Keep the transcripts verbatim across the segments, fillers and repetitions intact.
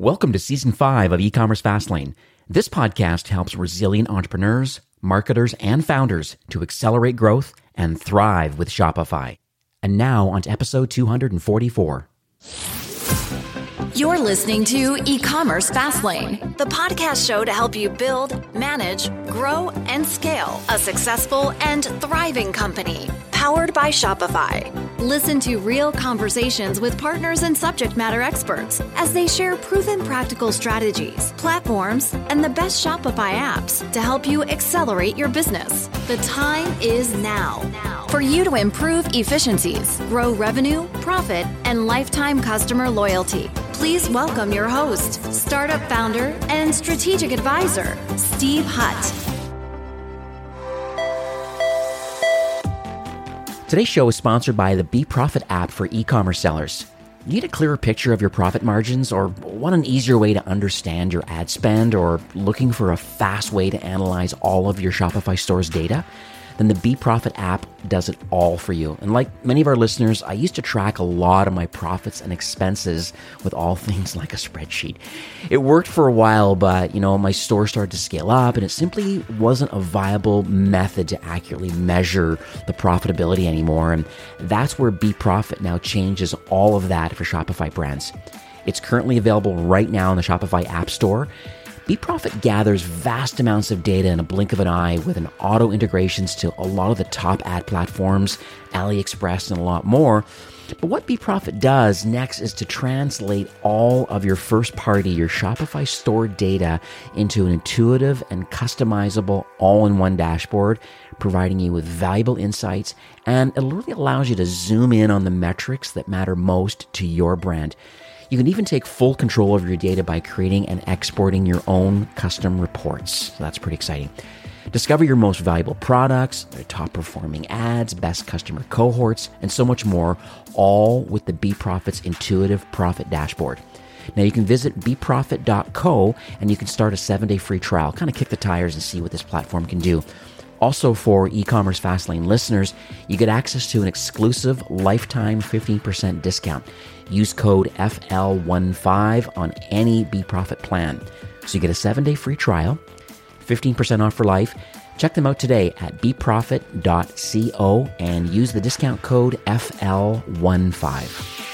Welcome to Season five of E-Commerce Fastlane. This podcast helps resilient entrepreneurs, marketers, and founders to accelerate growth and thrive with Shopify. And now on to episode two hundred forty-four. You're listening to E-Commerce Fastlane, the podcast show to help you build, manage, grow, and scale a successful and thriving company, powered by Shopify. Listen to real conversations with partners and subject matter experts as they share proven practical strategies, platforms, and the best Shopify apps to help you accelerate your business. The time is now for you to improve efficiencies, grow revenue, profit, and lifetime customer loyalty. Please welcome your host, startup founder and strategic advisor, Steve Hutt. Today's show is sponsored by the BeProfit app for e-commerce sellers. Need a clearer picture of your profit margins, or want an easier way to understand your ad spend, or looking for a fast way to analyze all of your Shopify store's data? Then the BeProfit app does it all for you. And like many of our listeners, I used to track a lot of my profits and expenses with all things like a spreadsheet. It worked for a while, but you know, my store started to scale up and it simply wasn't a viable method to accurately measure the profitability anymore. And that's where BeProfit now changes all of that for Shopify brands. It's currently available right now in the Shopify App Store. BeProfit gathers vast amounts of data in a blink of an eye with an auto integrations to a lot of the top ad platforms, AliExpress, and a lot more. But what BeProfit does next is to translate all of your first party, your Shopify store data into an intuitive and customizable all-in-one dashboard, providing you with valuable insights, and it really allows you to zoom in on the metrics that matter most to your brand. You can even take full control of your data by creating and exporting your own custom reports. So that's pretty exciting. Discover your most valuable products, their top performing ads, best customer cohorts, and so much more, all with the BeProfit's intuitive profit dashboard. Now you can visit be profit dot co and you can start a seven-day free trial, kind of kick the tires and see what this platform can do. Also, for E-Commerce Fastlane listeners, you get access to an exclusive lifetime fifteen percent discount. Use code F L fifteen on any BeProfit plan. So you get a seven-day free trial, fifteen percent off for life. Check them out today at be profit dot co and use the discount code F L fifteen.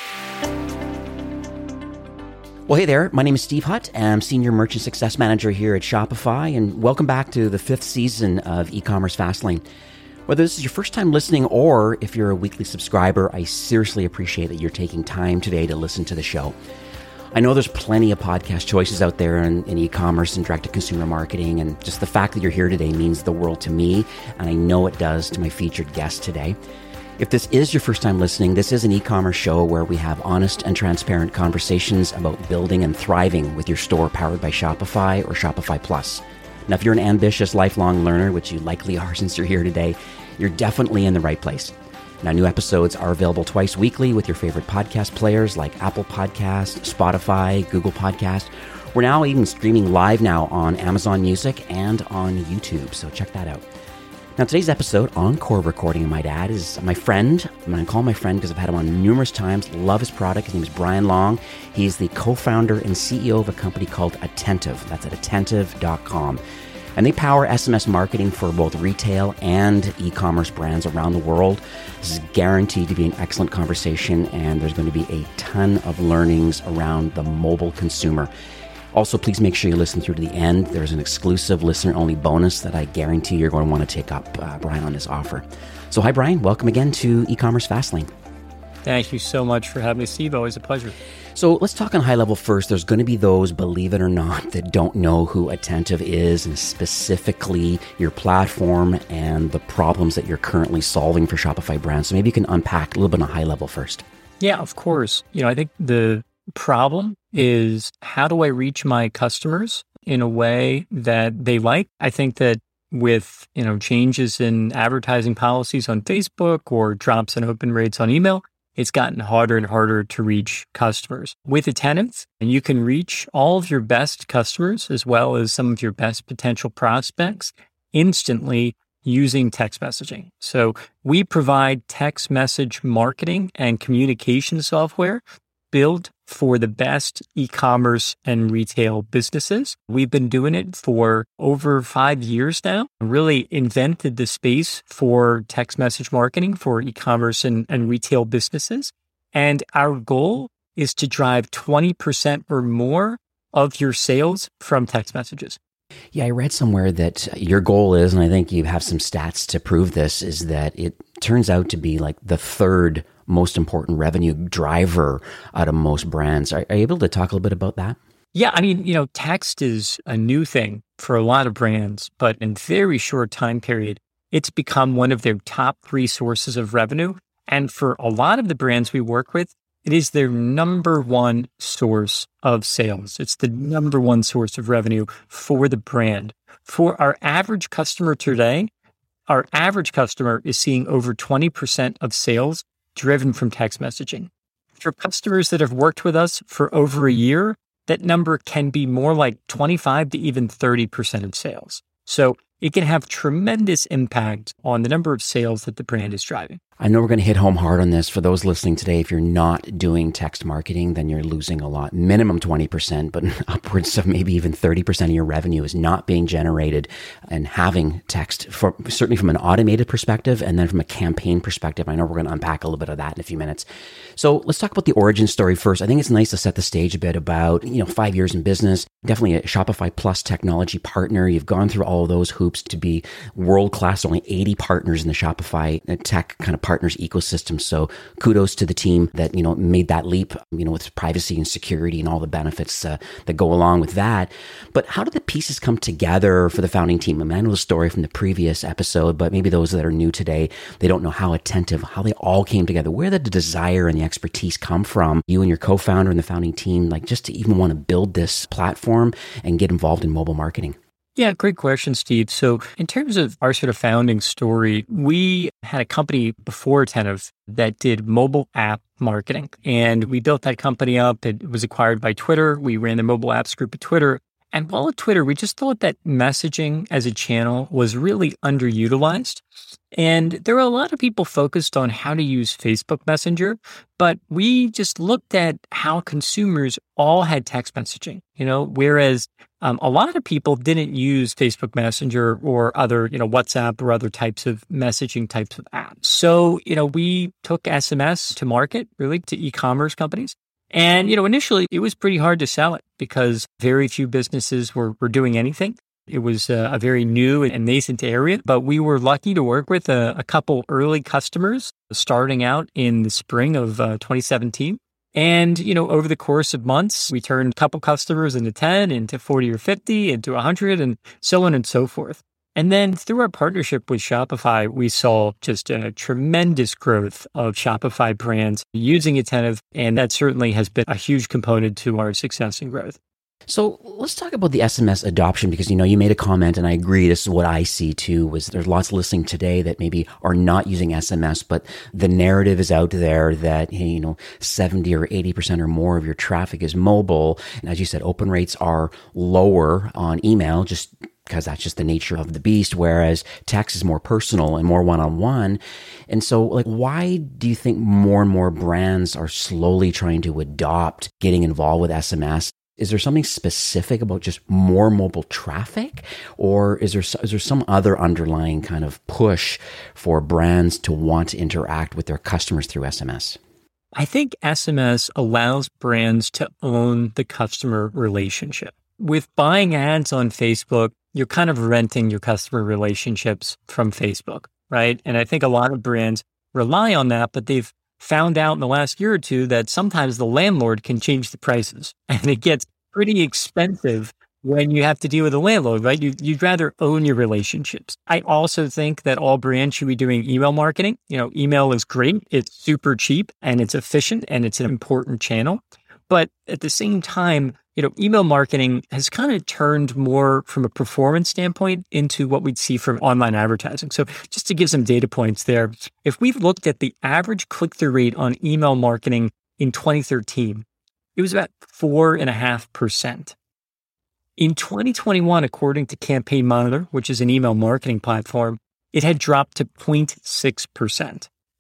Well, hey there. My name is Steve Hutt. I'm Senior Merchant Success Manager here at Shopify, and welcome back to the fifth season of E-Commerce Fastlane. Whether this is your first time listening or if you're a weekly subscriber, I seriously appreciate that you're taking time today to listen to the show. I know there's plenty of podcast choices out there in, in e-commerce and direct-to-consumer marketing, and just the fact that you're here today means the world to me, and I know it does to my featured guest today. If this is your first time listening, this is an e-commerce show where we have honest and transparent conversations about building and thriving with your store powered by Shopify or Shopify Plus. Now, if you're an ambitious lifelong learner, which you likely are since you're here today, you're definitely in the right place. Now, new episodes are available twice weekly with your favorite podcast players like Apple Podcasts, Spotify, Google Podcast. We're now even streaming live now on Amazon Music and on YouTube, so check that out. Now, today's episode, encore recording, I might add, is my friend. I'm going to call him my friend because I've had him on numerous times. Love his product. His name is Brian Long. He's the co-founder and C E O of a company called Attentive. That's at attentive dot com. And they power S M S marketing for both retail and e-commerce brands around the world. This is guaranteed to be an excellent conversation, and there's going to be a ton of learnings around the mobile consumer. Also, please make sure you listen through to the end. There's an exclusive listener-only bonus that I guarantee you're going to want to take up, uh, Brian, on this offer. So hi, Brian. Welcome again to E-Commerce Fastlane. Thank you so much for having me, Steve. Always a pleasure. So let's talk on high level first. There's going to be those, believe it or not, that don't know who Attentive is, and specifically your platform and the problems that you're currently solving for Shopify brands. So maybe you can unpack a little bit on a high level first. Yeah, of course. You know, I think the problem is, how do I reach my customers in a way that they like? I think that with, you know, changes in advertising policies on Facebook or drops in open rates on email, it's gotten harder and harder to reach customers. With Attentive, you can reach all of your best customers as well as some of your best potential prospects instantly using text messaging. So we provide text message marketing and communication software built for the best e-commerce and retail businesses. We've been doing it for over five years now, really invented the space for text message marketing for e-commerce and, and retail businesses. And our goal is to drive twenty percent or more of your sales from text messages. Yeah, I read somewhere that your goal is, and I think you have some stats to prove this, is that it turns out to be like the third most important revenue driver out of most brands. Are, are you able to talk a little bit about that? Yeah, I mean, you know, text is a new thing for a lot of brands, but in very short time period, it's become one of their top three sources of revenue. And for a lot of the brands we work with, it is their number one source of sales. It's the number one source of revenue for the brand. For our average customer today, our average customer is seeing over twenty percent of sales driven from text messaging. For customers that have worked with us for over a year, that number can be more like twenty-five to even thirty percent of sales. So it can have tremendous impact on the number of sales that the brand is driving. I know we're going to hit home hard on this. For those listening today, if you're not doing text marketing, then you're losing a lot. Minimum twenty percent, but upwards of maybe even thirty percent of your revenue is not being generated. And having text, for, certainly from an automated perspective, and then from a campaign perspective, I know we're going to unpack a little bit of that in a few minutes. So let's talk about the origin story first. I think it's nice to set the stage a bit about, you know, five years in business, definitely a Shopify Plus technology partner. You've gone through all of those hoops to be world-class, only eighty partners in the Shopify tech kind of partners ecosystem. So kudos to the team that, you know, made that leap, you know, with privacy and security and all the benefits uh, that go along with that. But how did the pieces come together for the founding team? I mean, I know the story from the previous episode, but maybe those that are new today, they don't know how attentive, how they all came together. Where did the desire and the expertise come from? You and your co-founder and the founding team, like just to even want to build this platform and get involved in mobile marketing? Yeah, great question, Steve. So in terms of our sort of founding story, we had a company before Attentive that did mobile app marketing. And we built that company up. It was acquired by Twitter. We ran the mobile apps group at Twitter. And while at Twitter, we just thought that messaging as a channel was really underutilized. And there were a lot of people focused on how to use Facebook Messenger, but we just looked at how consumers all had text messaging, you know, whereas um, a lot of people didn't use Facebook Messenger or other, you know, WhatsApp or other types of messaging types of apps. So, you know, we took S M S to market, really, to e-commerce companies. And, you know, initially it was pretty hard to sell it because very few businesses were, were doing anything. It was a, a very new and nascent area, but we were lucky to work with a, a couple early customers starting out in the spring of uh, twenty seventeen. And, you know, over the course of months, we turned a couple customers into ten, into forty or fifty, into one hundred, and so on and so forth. And then through our partnership with Shopify, we saw just a tremendous growth of Shopify brands using Attentive. And that certainly has been a huge component to our success and growth. So let's talk about the S M S adoption, because, you know, you made a comment and I agree. This is what I see too, was there's lots listening today that maybe are not using S M S, but the narrative is out there that, hey, you know, seventy or eighty percent or more of your traffic is mobile. And as you said, open rates are lower on email, just because that's just the nature of the beast, whereas text is more personal and more one-on-one. And so, like, why do you think more and more brands are slowly trying to adopt getting involved with S M S? Is there something specific about just more mobile traffic, or is there is there some other underlying kind of push for brands to want to interact with their customers through S M S? I think S M S allows brands to own the customer relationship. With buying ads on Facebook, you're kind of renting your customer relationships from Facebook, right? And I think a lot of brands rely on that, but they've found out in the last year or two that sometimes the landlord can change the prices, and it gets pretty expensive when you have to deal with a landlord, right? You, you'd rather own your relationships. I also think that all brands should be doing email marketing. You know, email is great. It's super cheap and it's efficient and it's an important channel. But at the same time, you know, email marketing has kind of turned more from a performance standpoint into what we'd see from online advertising. So just to give some data points there, if we've looked at the average click-through rate on email marketing in twenty thirteen, it was about four and a half percent. In twenty twenty-one, according to Campaign Monitor, which is an email marketing platform, it had dropped to zero point six percent.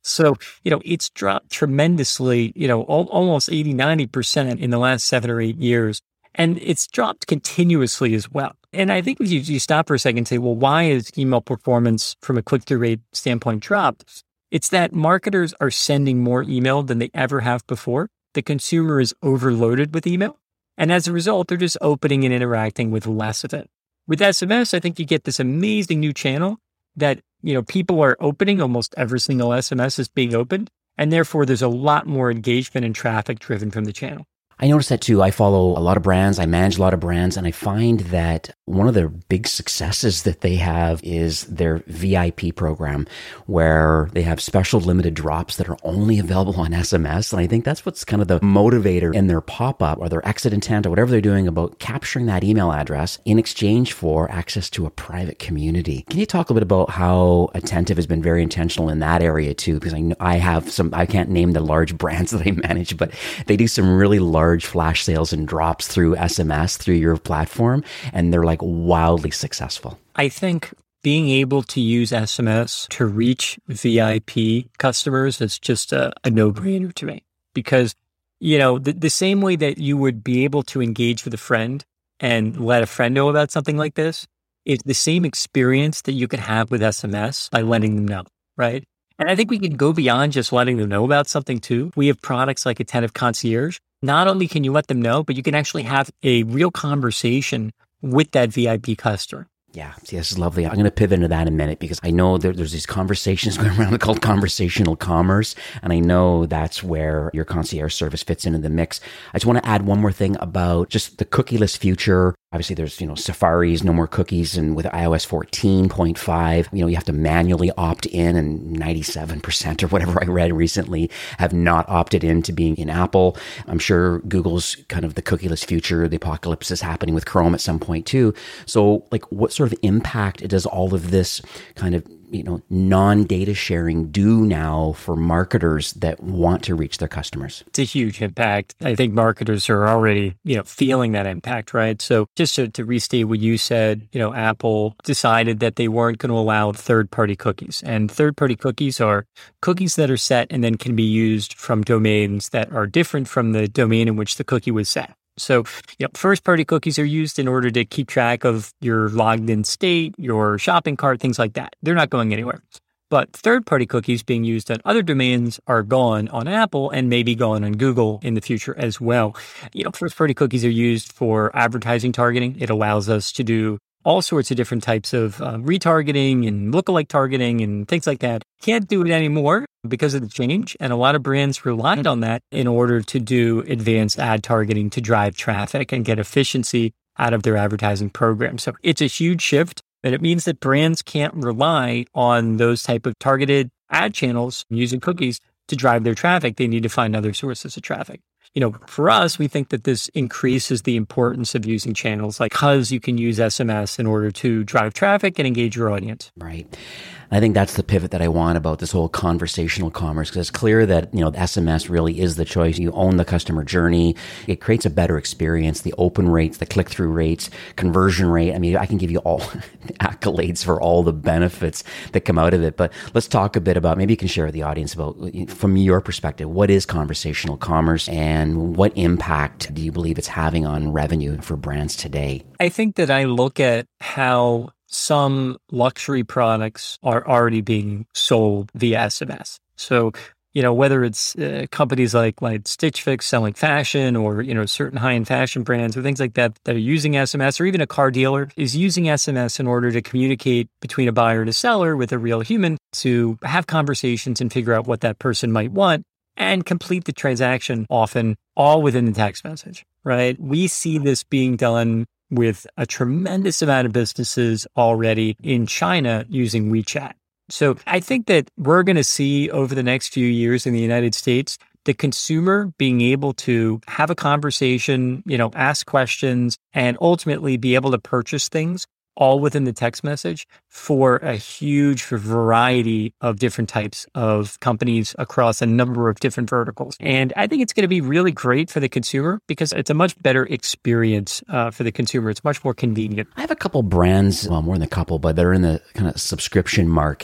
So, you know, it's dropped tremendously, you know, al- almost eighty, ninety percent in the last seven or eight years. And it's dropped continuously as well. And I think if you, you stop for a second and say, well, why is email performance from a click-through rate standpoint dropped? It's that marketers are sending more email than they ever have before. The consumer is overloaded with email. And as a result, they're just opening and interacting with less of it. With S M S, I think you get this amazing new channel that, you know, people are opening. Almost every single S M S is being opened. And therefore, there's a lot more engagement and traffic driven from the channel. I noticed that too. I follow a lot of brands. I manage a lot of brands, and I find that one of the big successes that they have is their V I P program, where they have special limited drops that are only available on S M S. And I think that's what's kind of the motivator in their pop-up or their exit intent or whatever they're doing about capturing that email address in exchange for access to a private community. Can you talk a bit about how Attentive has been very intentional in that area too? Because I know I have some, I can't name the large brands that I manage, but they do some really large large flash sales and drops through S M S, through your platform, and they're like wildly successful. I think being able to use S M S to reach V I P customers is just a, a no-brainer to me. Because, you know, the, the same way that you would be able to engage with a friend and let a friend know about something like this, is the same experience that you can have with S M S by letting them know, right? And I think we can go beyond just letting them know about something too. We have products like Attentive Concierge. Not only can you let them know, but you can actually have a real conversation with that V I P customer. Yeah, see, this is lovely. I'm going to pivot into that in a minute because I know there, there's these conversations going around called conversational commerce, and I know that's where your concierge service fits into the mix. I just want to add one more thing about just the cookieless future. Obviously, there's, you know, Safari's no more cookies, and with i O S fourteen point five, you know, you have to manually opt in, and ninety-seven percent or whatever I read recently have not opted in to being in Apple. I'm sure Google's kind of the cookieless future. The apocalypse is happening with Chrome at some point too. So, like, what sort of impact does all of this kind of, you know, non-data sharing do now for marketers that want to reach their customers? It's a huge impact. I think marketers are already, you know, feeling that impact, right? So just to, to restate what you said, you know, Apple decided that they weren't going to allow third-party cookies. And third-party cookies are cookies that are set and then can be used from domains that are different from the domain in which the cookie was set. So, you know, first-party cookies are used in order to keep track of your logged-in state, your shopping cart, things like that. They're not going anywhere. But third-party cookies being used on other domains are gone on Apple and maybe gone on Google in the future as well. You know, first-party cookies are used for advertising targeting. It allows us to do all sorts of different types of uh, retargeting and lookalike targeting and things like that. Can't do it anymore because of the change. And a lot of brands relied on that in order to do advanced ad targeting to drive traffic and get efficiency out of their advertising program. So it's a huge shift, but it means that brands can't rely on those type of targeted ad channels using cookies to drive their traffic. They need to find other sources of traffic. You know, for us, we think that this increases the importance of using channels like because you can use S M S in order to drive traffic and engage your audience. Right. I think that's the pivot that I want about this whole conversational commerce, because it's clear that, you know, S M S really is the choice. You own the customer journey. It creates a better experience. The open rates, the click-through rates, conversion rate. I mean, I can give you all the accolades for all the benefits that come out of it. But let's talk a bit about, maybe you can share with the audience about, from your perspective, what is conversational commerce and what impact do you believe it's having on revenue for brands today? I think that I look at how some luxury products are already being sold via S M S. So, you know, whether it's uh, companies like like Stitch Fix selling fashion, or, you know, certain high-end fashion brands or things like that that are using S M S, or even a car dealer is using S M S in order to communicate between a buyer and a seller with a real human to have conversations and figure out what that person might want and complete the transaction, often all within the text message, right? We see this being done with a tremendous amount of businesses already in China using WeChat. So I think that we're going to see over the next few years in the United States, the consumer being able to have a conversation, you know, ask questions, and ultimately be able to purchase things all within the text message for a huge variety of different types of companies across a number of different verticals. And I think it's going to be really great for the consumer because it's a much better experience uh, for the consumer. It's much more convenient. I have a couple brands, well, more than a couple, but they're in the kind of subscription market.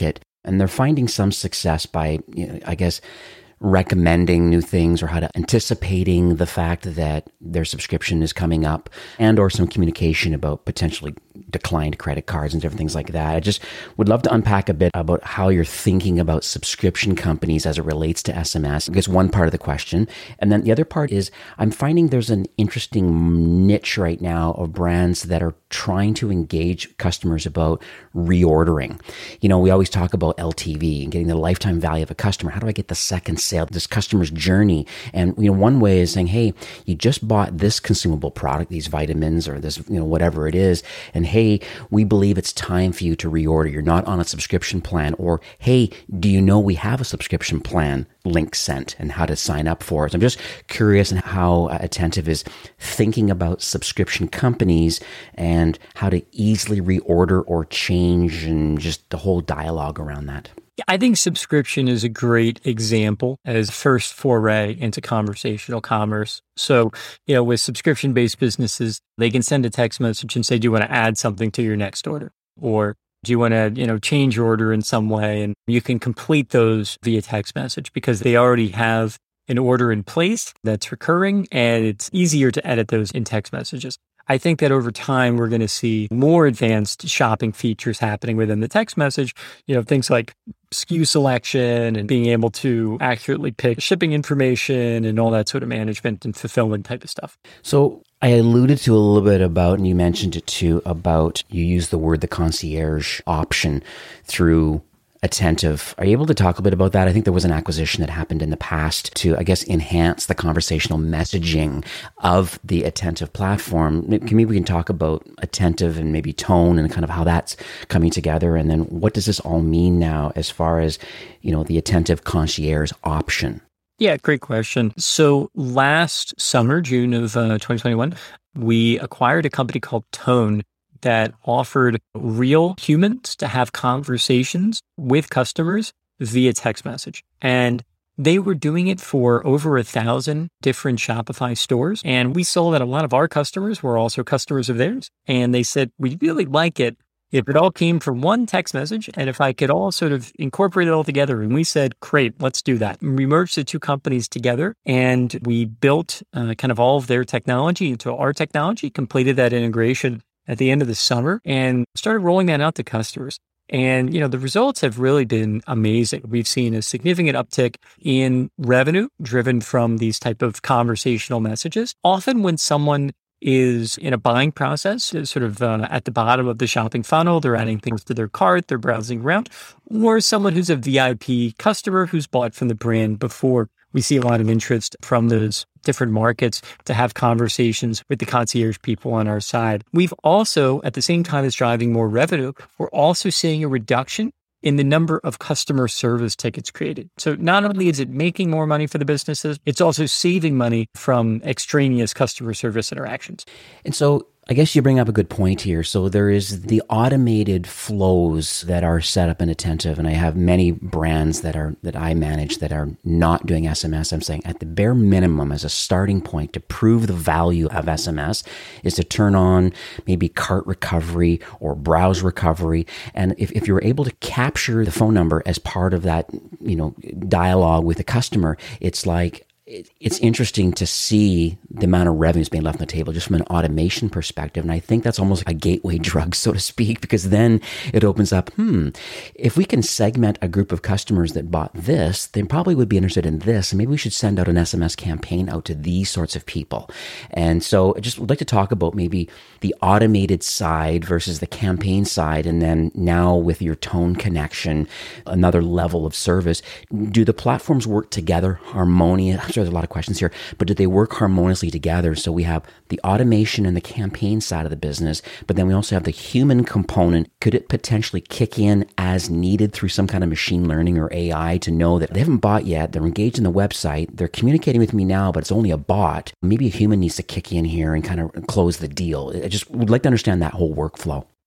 And they're finding some success by, you know, I guess, recommending new things or how to anticipating the fact that their subscription is coming up, and or some communication about potentially declined credit cards and different things like that. I just would love to unpack a bit about how you're thinking about subscription companies as it relates to S M S. I guess one part of the question. And then the other part is I'm finding there's an interesting niche right now of brands that are trying to engage customers about reordering. You know, we always talk about L T V and getting the lifetime value of a customer. How do I get the second sale, this customer's journey? And, you know, one way is saying, hey, you just bought this consumable product, these vitamins or this, you know, whatever it is. And hey, we believe it's time for you to reorder. You're not on a subscription plan. Or, hey, do you know we have a subscription plan? Link sent and how to sign up for it. I'm just curious in how Attentive is thinking about subscription companies and how to easily reorder or change and just the whole dialogue around that. I think subscription is a great example as first foray into conversational commerce. So, you know, with subscription-based businesses, they can send a text message and say, do you want to add something to your next order? Or do you want to, you know, change your order in some way? And you can complete those via text message because they already have an order in place that's recurring, and it's easier to edit those in text messages. I think that over time, we're going to see more advanced shopping features happening within the text message, you know, things like S K U selection and being able to accurately pick shipping information and all that sort of management and fulfillment type of stuff. So I alluded to a little bit about, and you mentioned it too, about you use the word the concierge option through Attentive. Are you able to talk a bit about that? I think there was an acquisition that happened in the past to, I guess, enhance the conversational messaging of the Attentive platform. Maybe we can talk about Attentive and maybe tone and kind of how that's coming together. And then what does this all mean now as far as, you know, the Attentive concierge option? Yeah, great question. So last summer, June of uh, twenty twenty-one, we acquired a company called Tone that offered real humans to have conversations with customers via text message. And they were doing it for over a thousand different Shopify stores. And we saw that a lot of our customers were also customers of theirs. And they said, we'd really like it if it all came from one text message and if I could all sort of incorporate it all together. And we said, great, let's do that. And we merged the two companies together and we built uh, kind of all of their technology into our technology, completed that integration at the end of the summer and started rolling that out to customers. And, you know, the results have really been amazing. We've seen a significant uptick in revenue driven from these type of conversational messages. Often when someone is in a buying process, sort of uh, at the bottom of the shopping funnel, they're adding things to their cart, they're browsing around, or someone who's a V I P customer who's bought from the brand before. We see a lot of interest from those different markets to have conversations with the concierge people on our side. We've also, at the same time as driving more revenue, we're also seeing a reduction in the number of customer service tickets created. So not only is it making more money for the businesses, it's also saving money from extraneous customer service interactions. And so I guess you bring up a good point here. So there is the automated flows that are set up in Attentive, and I have many brands that are that I manage that are not doing S M S. I'm saying at the bare minimum, as a starting point to prove the value of S M S, is to turn on maybe cart recovery or browse recovery. And if, if you're able to capture the phone number as part of that, you know, dialogue with the customer, it's like, it's interesting to see the amount of revenues being left on the table just from an automation perspective. And I think that's almost like a gateway drug, so to speak, because then it opens up, hmm, if we can segment a group of customers that bought this, they probably would be interested in this. And maybe we should send out an S M S campaign out to these sorts of people. And so I just would like to talk about maybe the automated side versus the campaign side. And then now with your Tone connection, another level of service, do the platforms work together harmoniously? There's a lot of questions here, but do they work harmoniously together? So we have the automation and the campaign side of the business, but then we also have the human component. Could it potentially kick in as needed through some kind of machine learning or A I to know that they haven't bought yet, they're engaged in the website, they're communicating with me now, but it's only a bot. Maybe a human needs to kick in here and kind of close the deal. I just would like to understand that whole workflow.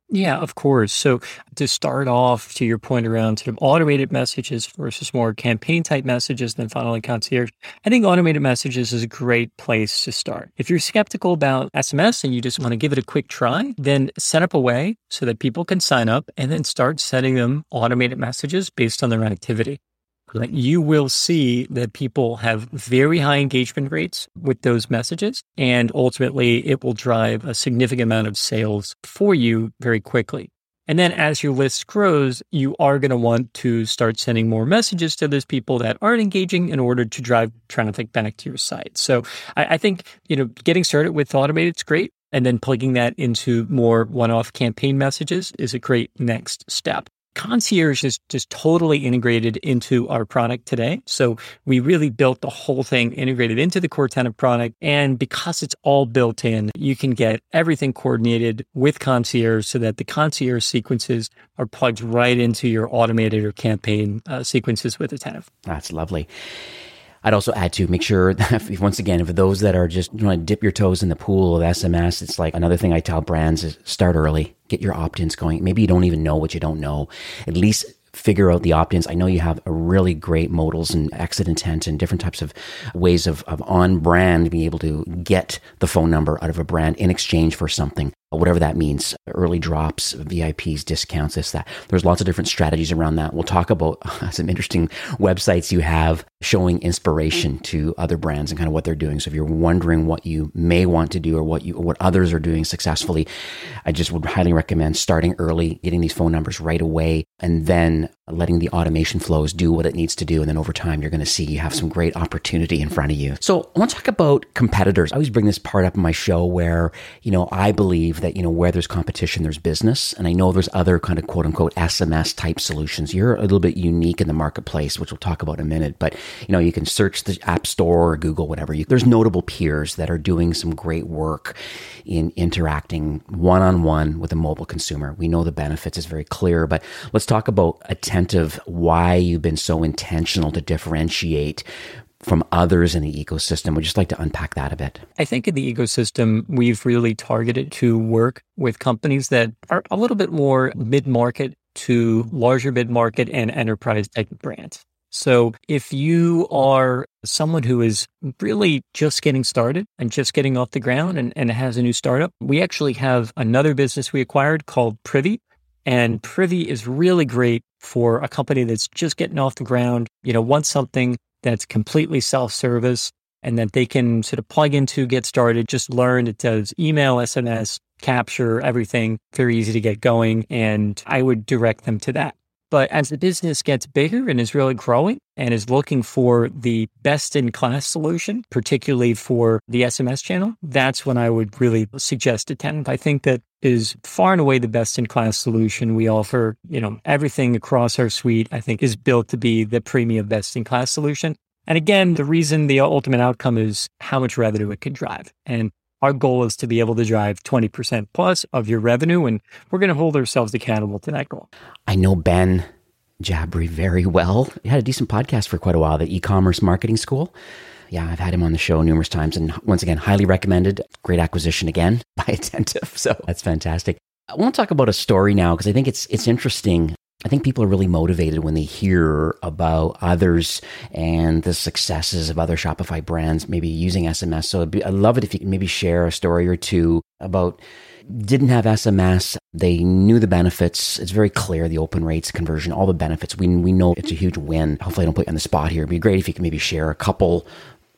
Yeah, of course. So to start off, to your point around sort of automated messages versus more campaign type messages than funnel and concierge, I think automated messages is a great place to start. If you're skeptical about S M S and you just want to give it a quick try, then set up a way so that people can sign up and then start sending them automated messages based on their activity. Like, you will see that people have very high engagement rates with those messages, and ultimately it will drive a significant amount of sales for you very quickly. And then as your list grows, you are going to want to start sending more messages to those people that aren't engaging in order to drive traffic back to your site. So I, I think, you know, getting started with automated is great. And then plugging that into more one-off campaign messages is a great next step. Concierge is just totally integrated into our product today. So we really built the whole thing integrated into the core tenant product. And because it's all built in, you can get everything coordinated with Concierge so that the Concierge sequences are plugged right into your automated or campaign uh, sequences with Attentive. That's lovely. I'd also add to make sure that, once again, for those that are just, you want to dip your toes in the pool of S M S, it's like another thing I tell brands is start early, get your opt-ins going. Maybe you don't even know what you don't know. At least figure out the opt-ins. I know you have a really great modals and exit intent and different types of ways of, of on brand being able to get the phone number out of a brand in exchange for something, whatever that means, early drops, V I Ps, discounts, this, that. There's lots of different strategies around that. We'll talk about some interesting websites you have showing inspiration to other brands and kind of what they're doing. So if you're wondering what you may want to do or what you, or what others are doing successfully, I just would highly recommend starting early, getting these phone numbers right away, and then letting the automation flows do what it needs to do. And then over time, you're going to see you have some great opportunity in front of you. So I want to talk about competitors. I always bring this part up in my show where, you know, I believe that, you know, where there's competition, there's business. And I know there's other kind of quote unquote S M S type solutions. You're a little bit unique in the marketplace, which we'll talk about in a minute. But, you know, you can search the App Store or Google, whatever. You, there's notable peers that are doing some great work in interacting one-on-one with a mobile consumer. We know the benefits is very clear, but let's talk about Attentive, why you've been so intentional to differentiate from others in the ecosystem. We'd just like to unpack that a bit. I think in the ecosystem, we've really targeted to work with companies that are a little bit more mid-market to larger mid-market and enterprise type of brands. So if you are someone who is really just getting started and just getting off the ground and, and has a new startup, we actually have another business we acquired called Privy. And Privy is really great for a company that's just getting off the ground, you know, wants something that's completely self-service and that they can sort of plug into, get started, just learn. It does email, S M S, capture, everything, very easy to get going. And I would direct them to that. But as the business gets bigger and is really growing and is looking for the best-in-class solution, particularly for the S M S channel, that's when I would really suggest Attentive. I think that is far and away the best-in-class solution. We offer, you know, everything across our suite, I think, is built to be the premium best-in-class solution. And again, the reason the ultimate outcome is how much revenue it can drive. And our goal is to be able to drive twenty percent plus of your revenue, and we're going to hold ourselves accountable to that goal. I know Ben Jabry very well. He had a decent podcast for quite a while, the e-commerce marketing school. Yeah, I've had him on the show numerous times, and once again, highly recommended. Great acquisition again by Attentive. So that's fantastic. I want to talk about a story now because I think it's it's interesting. I think people are really motivated when they hear about others and the successes of other Shopify brands, maybe using S M S. So I'd, be, I'd love it if you could maybe share a story or two about didn't have S M S. They knew the benefits. It's very clear, the open rates, conversion, all the benefits. We we know it's a huge win. Hopefully I don't put you on the spot here. It'd be great if you could maybe share a couple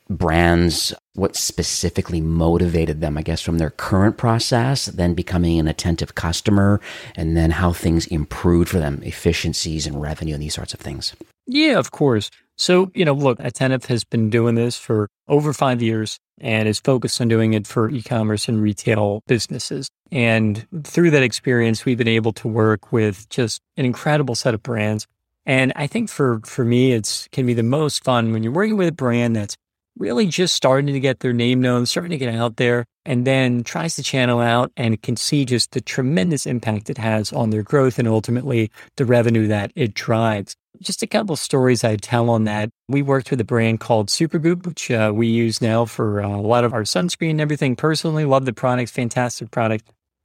brands, what specifically motivated them, I guess, from their current process, then becoming an Attentive customer, and then how things improved for them, efficiencies and revenue and these sorts of things. Yeah, of course. So, you know, look, Attentive has been doing this for over five years and is focused on doing it for e-commerce and retail businesses. And through that experience, we've been able to work with just an incredible set of brands. And I think for, for me, it's can be the most fun when you're working with a brand that's really just starting to get their name known, starting to get out there, and then tries to channel out and can see just the tremendous impact it has on their growth and ultimately the revenue that it drives. Just a couple of stories I tell on that. We worked with a brand called Supergoop, which uh, we use now for uh, a lot of our sunscreen and everything. Personally, love the product, fantastic product.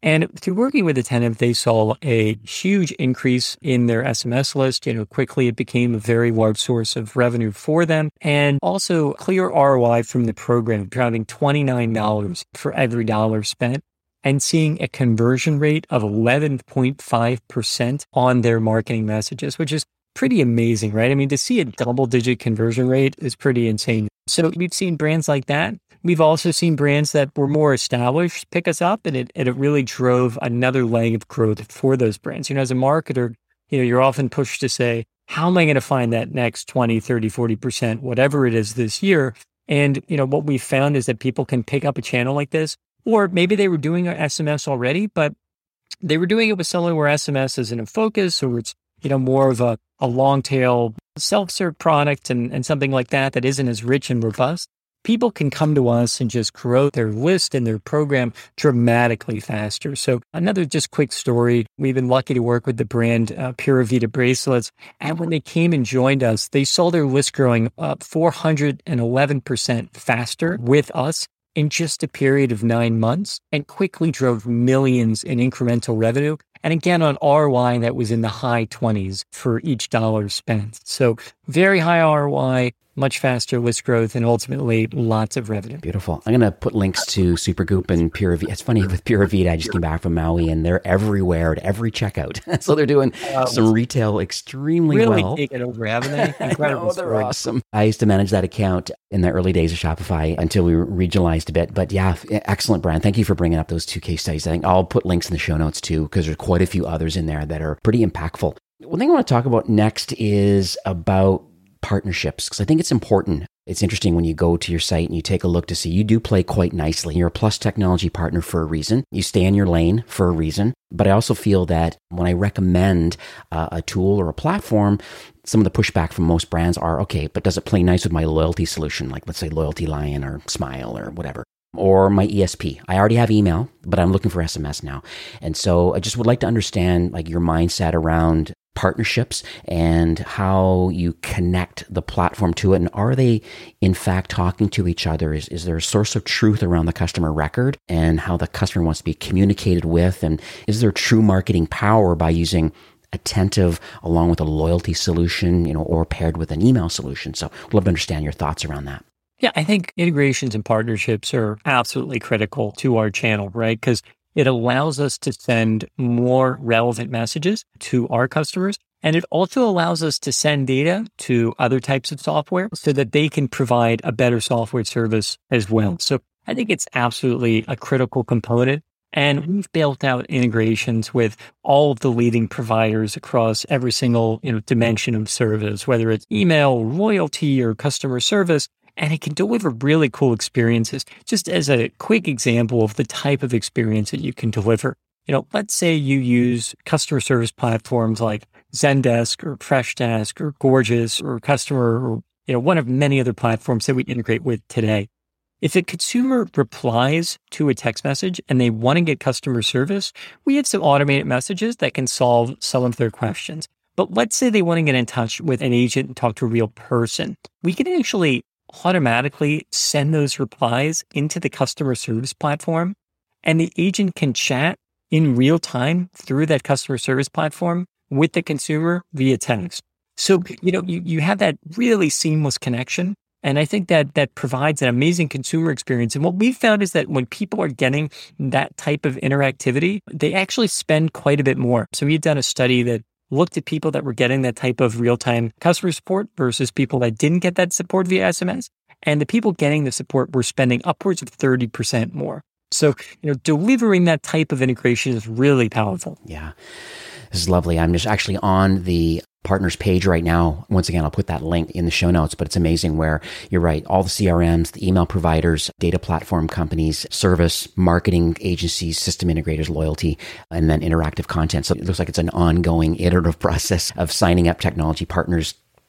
And through working with Attentive, they saw a huge increase in their S M S list. You know, quickly it became a very large source of revenue for them, and also clear R O I from the program, driving twenty-nine dollars for every dollar spent, and seeing a conversion rate of eleven point five percent on their marketing messages, which is pretty amazing, right? I mean, to see a double-digit conversion rate is pretty insane. So we've seen brands like that. We've also seen brands that were more established pick us up, and it, and it really drove another leg of growth for those brands. You know, as a marketer, you know, you're often pushed to say, how am I going to find that next twenty, thirty, forty percent, whatever it is this year? And, you know, what we found is that people can pick up a channel like this, or maybe they were doing S M S already, but they were doing it with someone where S M S isn't a focus, or it's, you know, more of a, a long tail self-serve product and, and something like that that isn't as rich and robust. People can come to us and just grow their list and their program dramatically faster. So another just quick story. We've been lucky to work with the brand uh, Pura Vida bracelets. And when they came and joined us, they saw their list growing up four hundred eleven percent faster with us in just a period of nine months and quickly drove millions in incremental revenue. And again, on R O I that was in the high twenties for each dollar spent. So very high R O I, much faster list growth, and ultimately lots of revenue. Beautiful. I'm going to put links to Supergoop and Pura Vida. It's funny with Pura Vida, I just came back from Maui and they're everywhere at every checkout. So they're doing um, some retail extremely really well. Really taken over, haven't they? Incredible. Oh, they're story. Awesome. I used to manage that account in the early days of Shopify until we regionalized a bit. But yeah, excellent brand. Thank you for bringing up those two case studies. I think I'll put links in the show notes too, because there's quite a few others in there that are pretty impactful. One thing I want to talk about next is about partnerships, because I think it's important. It's interesting when you go to your site and you take a look to see you do play quite nicely. You're a Plus Technology partner for a reason. You stay in your lane for a reason. But I also feel that when I recommend uh, a tool or a platform, some of the pushback from most brands are, okay, but does it play nice with my loyalty solution? Like let's say Loyalty Lion or Smile or whatever. Or my E S P. I already have email, but I'm looking for S M S now. And so I just would like to understand like your mindset around partnerships and how you connect the platform to it. And are they in fact talking to each other? Is, is there a source of truth around the customer record and how the customer wants to be communicated with? And is there true marketing power by using Attentive along with a loyalty solution, you know, or paired with an email solution? So I'd love to understand your thoughts around that. Yeah, I think integrations and partnerships are absolutely critical to our channel, right? Because it allows us to send more relevant messages to our customers. And it also allows us to send data to other types of software so that they can provide a better software service as well. So I think it's absolutely a critical component. And we've built out integrations with all of the leading providers across every single, you know, dimension of service, whether it's email, loyalty, or customer service. And it can deliver really cool experiences. Just as a quick example of the type of experience that you can deliver. You know, let's say you use customer service platforms like Zendesk or Freshdesk or Gorgeous or Customer or, you know, one of many other platforms that we integrate with today. If a consumer replies to a text message and they want to get customer service, we have some automated messages that can solve some of their questions. But let's say they want to get in touch with an agent and talk to a real person. We can actually automatically send those replies into the customer service platform, and the agent can chat in real time through that customer service platform with the consumer via text. So, you know, you, you have that really seamless connection. And I think that that provides an amazing consumer experience. And what we've found is that when people are getting that type of interactivity, they actually spend quite a bit more. So we've done a study that looked at people that were getting that type of real-time customer support versus people that didn't get that support via S M S. And the people getting the support were spending upwards of thirty percent more. So, you know, delivering that type of integration is really powerful. Yeah, this is lovely. I'm just actually on the partners page right now. Once again, I'll put that link in the show notes, but it's amazing where you're right. All the C R Ms, the email providers, data platform companies, service, marketing agencies, system integrators, loyalty, and then interactive content. So it looks like it's an ongoing iterative process of signing up technology partners,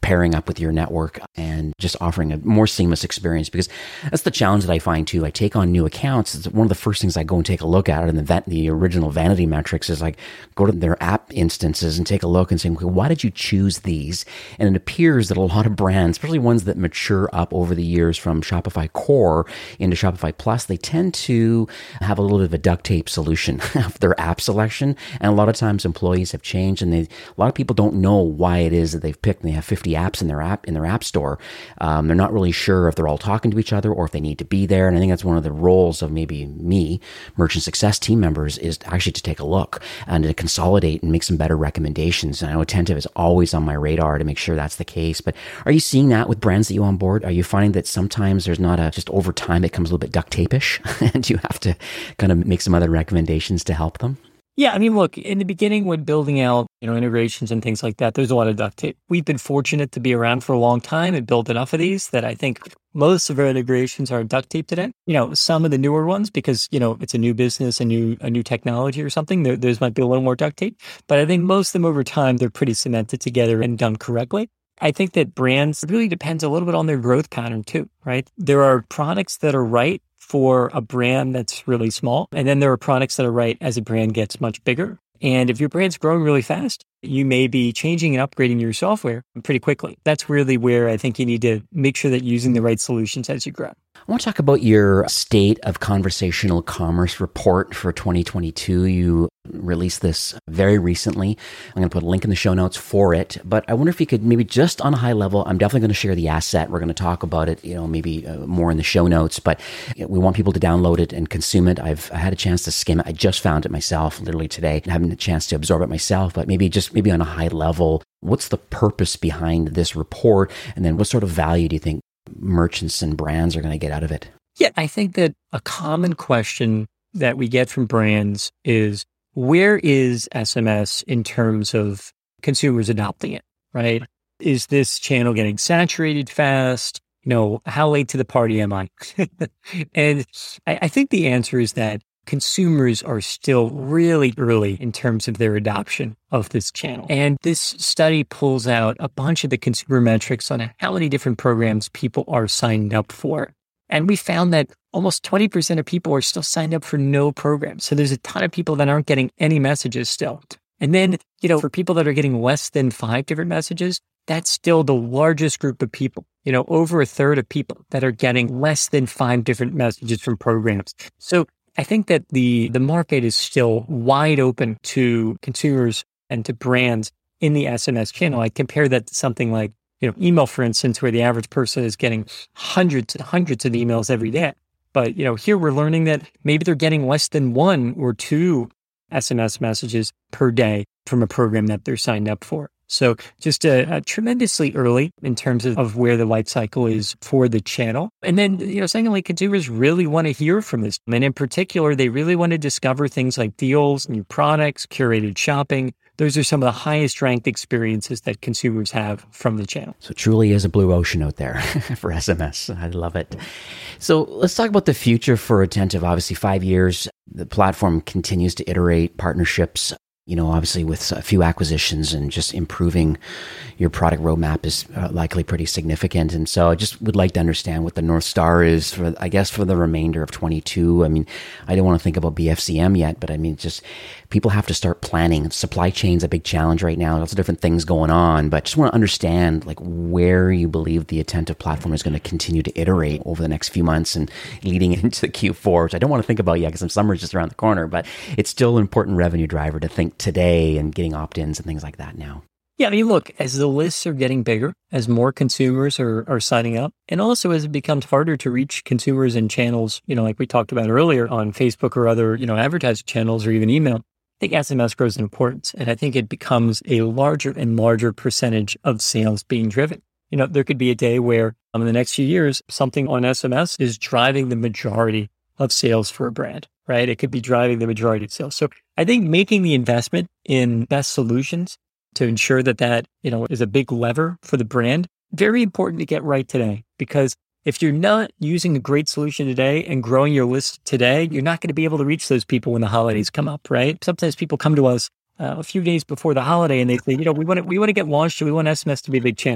pairing up with your network and just offering a more seamless experience, because that's the challenge that I find too. I take on new accounts. It's one of the first things I go and take a look at in the, vet, the original Vanity Metrics is like go to their app instances and take a look and say, okay, why did you choose these? And it appears that a lot of brands, especially ones that mature up over the years from Shopify Core into Shopify Plus, they tend to have a little bit of a duct tape solution of their app selection. And a lot of times employees have changed, and they, a lot of people don't know why it is that they've picked. And they have fifty apps in their app in their app store. Um, they're not really sure if they're all talking to each other or if they need to be there. And I think that's one of the roles of maybe me, merchant success team members, is actually to take a look and to consolidate and make some better recommendations. And I know Attentive is always on my radar to make sure that's the case. But are you seeing that with brands that you onboard? Are you finding that sometimes there's not a, just over time it comes a little bit duct tape-ish and you have to kind of make some other recommendations to help them? Yeah, I mean, look, in the beginning when building out, you know, integrations and things like that, there's a lot of duct tape. We've been fortunate to be around for a long time and build enough of these that I think most of our integrations are duct tape today. You know, some of the newer ones, because, you know, it's a new business, a new a new technology or something, there, there's might be a little more duct tape. But I think most of them over time, they're pretty cemented together and done correctly. I think that brands, it really depends a little bit on their growth pattern too, right? There are products that are right for a brand that's really small. And then there are products that are right as a brand gets much bigger. And if your brand's growing really fast, you may be changing and upgrading your software pretty quickly. That's really where I think you need to make sure that you're using the right solutions as you grow. I want to talk about your State of Conversational Commerce report for twenty twenty-two. You released this very recently. I'm going to put a link in the show notes for it. But I wonder if you could maybe just on a high level, I'm definitely going to share the asset. We're going to talk about it, you know, maybe uh, more in the show notes. But you know, we want people to download it and consume it. I've I had a chance to skim it. I just found it myself literally today. I haven't had a chance to absorb it myself, but maybe just maybe on a high level, what's the purpose behind this report? And then what sort of value do you think merchants and brands are going to get out of it? Yeah, I think that a common question that we get from brands is, where is S M S in terms of consumers adopting it, right? Is this channel getting saturated fast? You know, how late to the party am I? And I, I think the answer is that consumers are still really early in terms of their adoption of this channel. And this study pulls out a bunch of the consumer metrics on how many different programs people are signed up for. And we found that almost twenty percent of people are still signed up for no program. So there's a ton of people that aren't getting any messages still. And then, you know, for people that are getting less than five different messages, that's still the largest group of people. You know, over a third of people that are getting less than five different messages from programs. So I think that the the market is still wide open to consumers and to brands in the S M S channel. I compare that to something like, you know, email, for instance, where the average person is getting hundreds and hundreds of emails every day. But, you know, here we're learning that maybe they're getting less than one or two S M S messages per day from a program that they're signed up for. So just a, a tremendously early in terms of, of where the life cycle is for the channel. And then, you know, secondly, consumers really want to hear from this. And in particular, they really want to discover things like deals, new products, curated shopping. Those are some of the highest ranked experiences that consumers have from the channel. So truly is a blue ocean out there for S M S. I love it. So let's talk about the future for Attentive. Obviously, five years, the platform continues to iterate partnerships. You know, obviously with a few acquisitions and just improving your product roadmap is uh, likely pretty significant. And so I just would like to understand what the North Star is for, I guess, for the remainder of twenty-two. I mean, I don't want to think about B F C M yet, but I mean, just people have to start planning. Supply chain's a big challenge right now. Lots of different things going on, but just want to understand like where you believe the Attentive platform is going to continue to iterate over the next few months and leading into the Q four, which I don't want to think about yet because summer is just around the corner, but it's still an important revenue driver to think today and getting opt-ins and things like that now. Yeah, I mean, look, as the lists are getting bigger, as more consumers are, are signing up, and also as it becomes harder to reach consumers in channels, you know, like we talked about earlier on Facebook or other, you know, advertising channels or even email, I think S M S grows in importance. And I think it becomes a larger and larger percentage of sales being driven. You know, there could be a day where um, in the next few years, something on S M S is driving the majority of sales for a brand, right? It could be driving the majority of sales. So I think making the investment in best solutions to ensure that that, you know, is a big lever for the brand, very important to get right today. Because if you're not using a great solution today and growing your list today, you're not going to be able to reach those people when the holidays come up, right? Sometimes people come to us uh, a few days before the holiday and they say, you know, we want to, we want to get launched and we want S M S to be a big channel.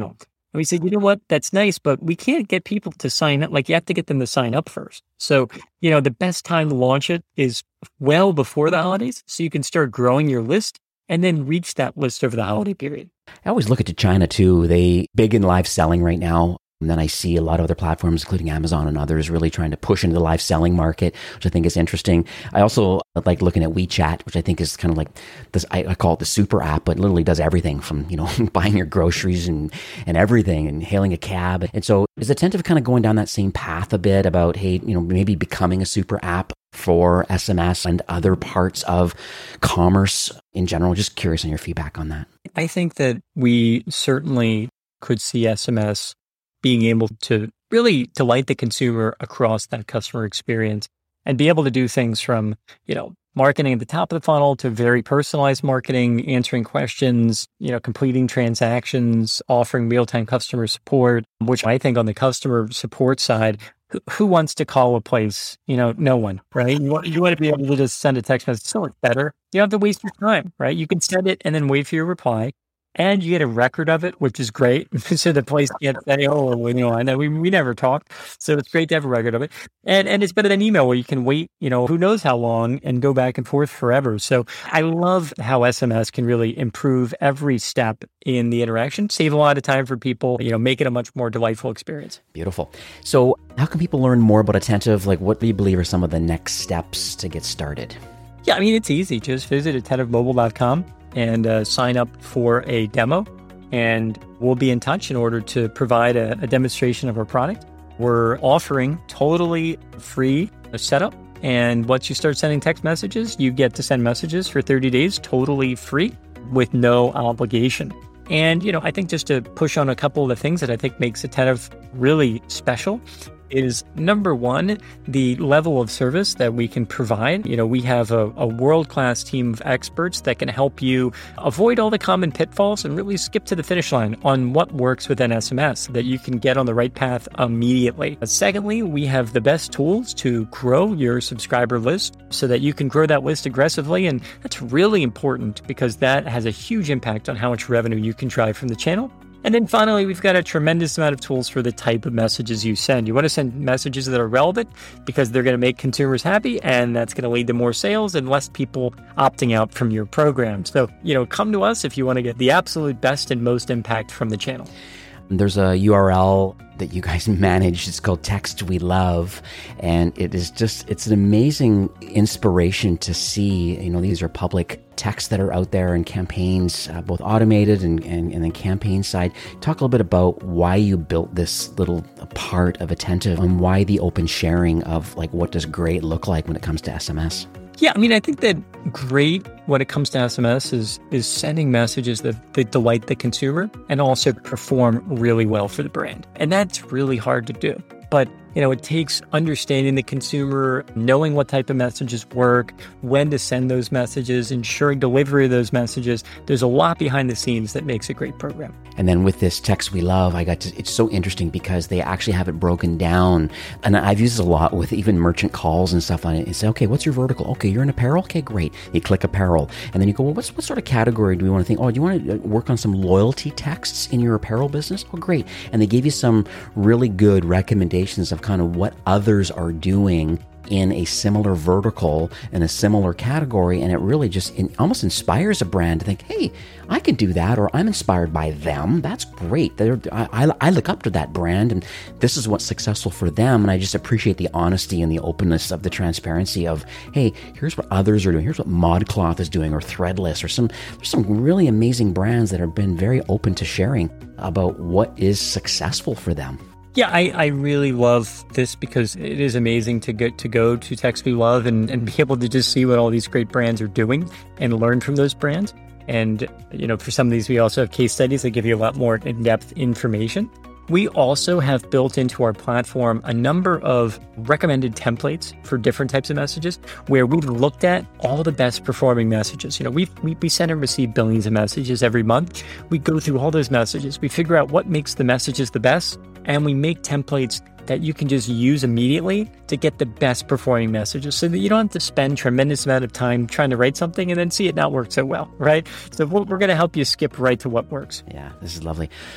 And we said, you know what, that's nice, but we can't get people to sign up. Like you have to get them to sign up first. So, you know, the best time to launch it is well before the holidays. So you can start growing your list and then reach that list over the holiday period. I always look at China too. They big in live selling right now. And then I see a lot of other platforms, including Amazon and others, really trying to push into the live selling market, which I think is interesting. I also like looking at WeChat, which I think is kind of like this, I, I call it the super app, but literally does everything from, you know, buying your groceries and, and everything and hailing a cab. And so is Attentive kind of going down that same path a bit about, hey, you know, maybe becoming a super app for S M S and other parts of commerce in general? Just curious on your feedback on that. I think that we certainly could see S M S being able to really delight the consumer across that customer experience and be able to do things from, you know, marketing at the top of the funnel to very personalized marketing, answering questions, you know, completing transactions, offering real-time customer support, which I think on the customer support side, who, who wants to call a place? You know, no one, right? You want, you want to be able to just send a text message. So much better. You don't have to waste your time, right? You can send it and then wait for your reply. And you get a record of it, which is great. So the place can't say, oh, well, you know, I know we, we never talked. So it's great to have a record of it. And and it's better than email where you can wait, you know, who knows how long and go back and forth forever. So I love how S M S can really improve every step in the interaction, save a lot of time for people, you know, make it a much more delightful experience. Beautiful. So how can people learn more about Attentive? Like what do you believe are some of the next steps to get started? Yeah, I mean, it's easy. Just visit attentive mobile dot com. and uh, sign up for a demo, and we'll be in touch in order to provide a, a demonstration of our product. We're offering totally free setup, and once you start sending text messages, you get to send messages for thirty days totally free with no obligation. And, you know, I think just to push on a couple of the things that I think makes Attentive really special is number one, the level of service that we can provide. You know, we have a, a world-class team of experts that can help you avoid all the common pitfalls and really skip to the finish line on what works within S M S so that you can get on the right path immediately. Secondly, we have the best tools to grow your subscriber list so that you can grow that list aggressively. And that's really important because that has a huge impact on how much revenue you can drive from the channel. And then finally, we've got a tremendous amount of tools for the type of messages you send. You want to send messages that are relevant because they're going to make consumers happy, and that's going to lead to more sales and less people opting out from your program. So, you know, come to us if you want to get the absolute best and most impact from the channel. There's a U R L that you guys manage. It's called Text We Love. And it is just, it's an amazing inspiration to see, you know, these are public texts that are out there and campaigns, uh, both automated and, and, and then campaign side. Talk a little bit about why you built this little part of Attentive and why the open sharing of like, what does great look like when it comes to S M S? Yeah, I mean, I think that great when it comes to S M S is is sending messages that, that delight the consumer and also perform really well for the brand. And that's really hard to do. But, you know, it takes understanding the consumer, knowing what type of messages work, when to send those messages, ensuring delivery of those messages. There's a lot behind the scenes that makes a great program. And then with this Text We Love, I got to, it's so interesting because they actually have it broken down. And I've used this a lot with even merchant calls and stuff on it. You say, okay, what's your vertical? Okay, you're in apparel? Okay, great. You click apparel. And then you go, well, what's, what sort of category do we want to think? Oh, do you want to work on some loyalty texts in your apparel business? Oh, great. And they gave you some really good recommendations of kind of what others are doing in a similar vertical, in a similar category. And it really just it almost inspires a brand to think, hey, I can do that, or I'm inspired by them. That's great. They're, I, I look up to that brand, and this is what's successful for them. And I just appreciate the honesty and the openness of the transparency of, hey, here's what others are doing. Here's what ModCloth is doing, or Threadless, or some, there's some really amazing brands that have been very open to sharing about what is successful for them. Yeah, I, I really love this because it is amazing to get to go to Text We Love and, and be able to just see what all these great brands are doing and learn from those brands. And, you know, for some of these, we also have case studies that give you a lot more in-depth information. We also have built into our platform a number of recommended templates for different types of messages where we've looked at all the best performing messages. You know, we've, we we send and receive billions of messages every month. We go through all those messages. We figure out what makes the messages the best, and we make templates that you can just use immediately to get the best performing messages so that you don't have to spend tremendous amount of time trying to write something and then see it not work so well, right? So we're going to help you skip right to what works. Yeah, this is lovely.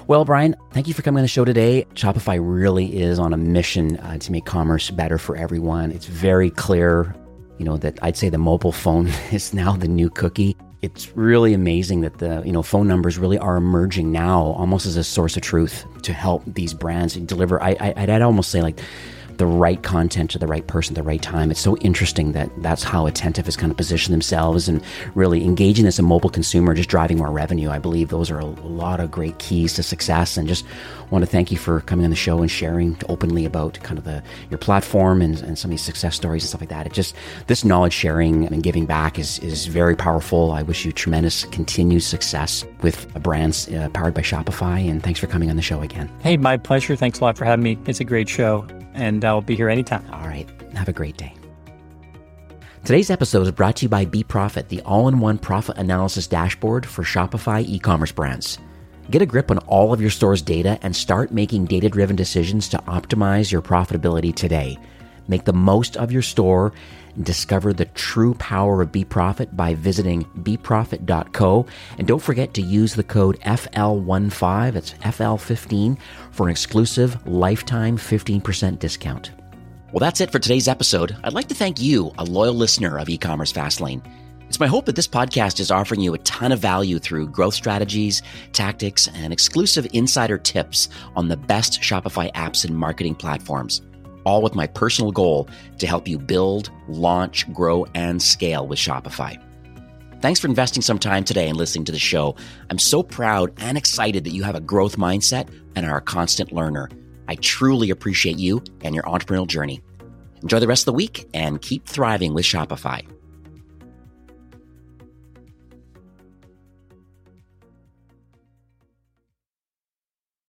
Well, Brian, thank you for coming on the show today. Shopify really is on a mission uh, to make commerce better for everyone. It's very clear, you know, that I'd say the mobile phone is now the new cookie. It's really amazing that the, you know, phone numbers really are emerging now almost as a source of truth to help these brands deliver. I, I, I'd almost say like the right content to the right person at the right time. It's so interesting that that's how Attentive has kind of positioned themselves and really engaging as a mobile consumer, just driving more revenue. I believe those are a lot of great keys to success, and just want to thank you for coming on the show and sharing openly about kind of the your platform and, and some of these success stories and stuff like that. It just, this knowledge sharing and giving back is, is very powerful. I wish you tremendous continued success with brands uh, powered by Shopify, and thanks for coming on the show again. Hey, my pleasure. Thanks a lot for having me. It's a great show, and I'll be here anytime. All right. Have a great day. Today's episode is brought to you by BeProfit, the all-in-one profit analysis dashboard for Shopify e-commerce brands. Get a grip on all of your store's data and start making data-driven decisions to optimize your profitability today. Make the most of your store and discover the true power of BeProfit by visiting be profit dot co. And don't forget to use the code F L fifteen, it's F L fifteen, for an exclusive lifetime fifteen percent discount. Well, that's it for today's episode. I'd like to thank you, a loyal listener of E-commerce Fastlane. It's my hope that this podcast is offering you a ton of value through growth strategies, tactics, and exclusive insider tips on the best Shopify apps and marketing platforms, all with my personal goal to help you build, launch, grow, and scale with Shopify. Thanks for investing some time today and listening to the show. I'm so proud and excited that you have a growth mindset and are a constant learner. I truly appreciate you and your entrepreneurial journey. Enjoy the rest of the week and keep thriving with Shopify.